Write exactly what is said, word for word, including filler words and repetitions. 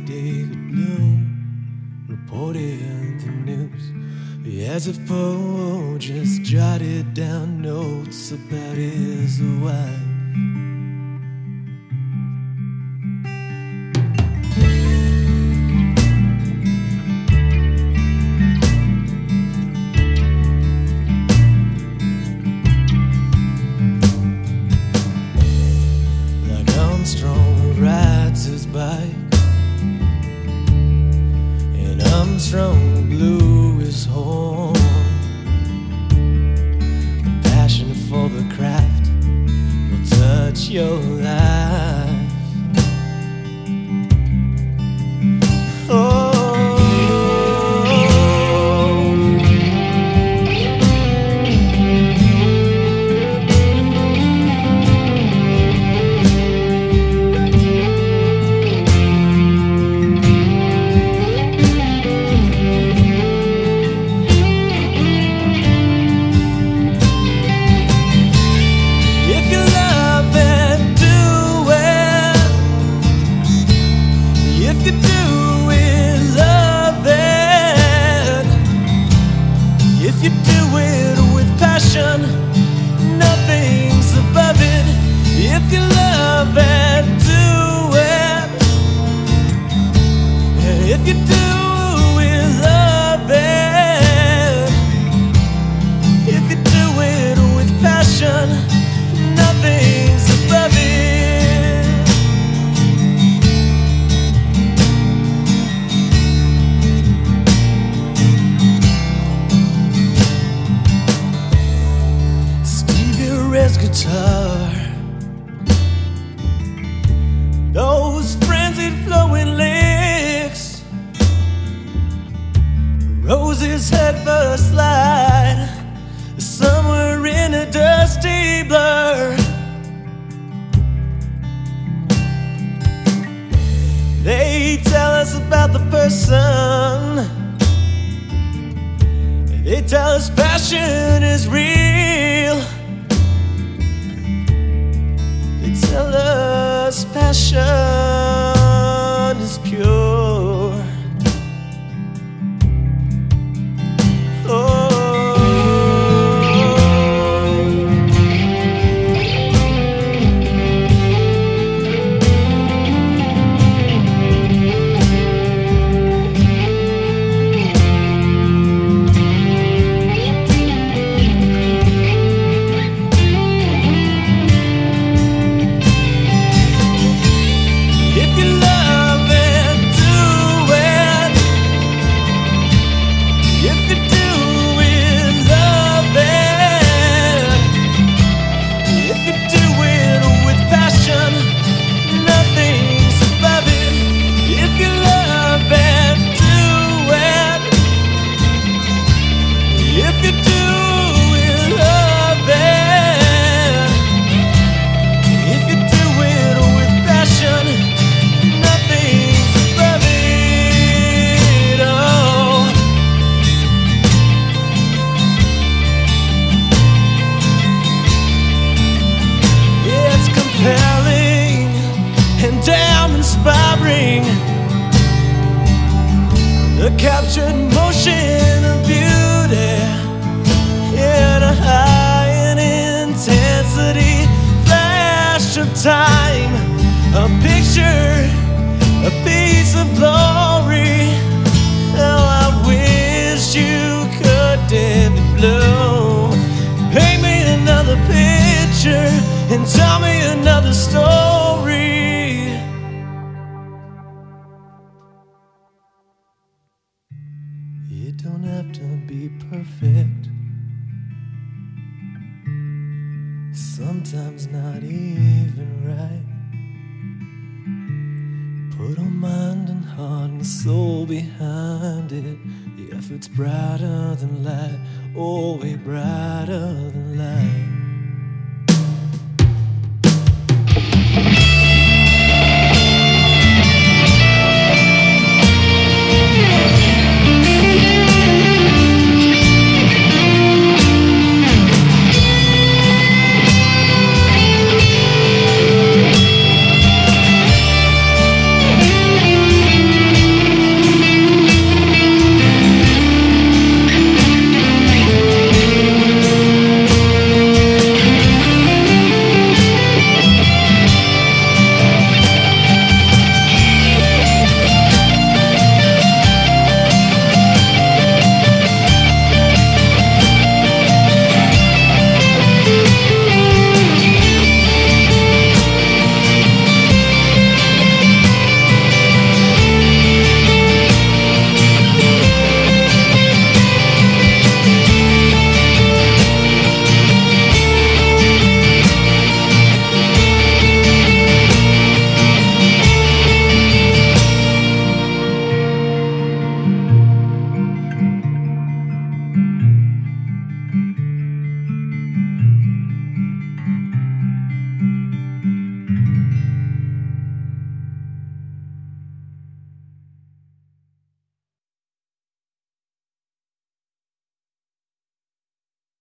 David Bloom reported the news as if Poe just jotted down notes about his wife. Armstrong rides his bike, and Armstrong blew his horn. The passion for the craft will touch your life. Oh, if you do it with passion, nothing's above it. If you love and do it, if you do it, love it. If you do it with passion, nothing's above it. Guitar, those frenzied flowing licks, Rose's head first slide somewhere in a dusty blur. They tell us about the person, they tell us passion is real. Tell us passion is pure. Oh. The captured motion of beauty in a high and intensity flash of time, a picture, a piece of glory. How I wish you could, David Bloom, paint me another picture and tell me another story. It don't have to be perfect, sometimes not even right. Put our mind and heart and soul behind it. The effort's brighter than light, oh, way brighter than light.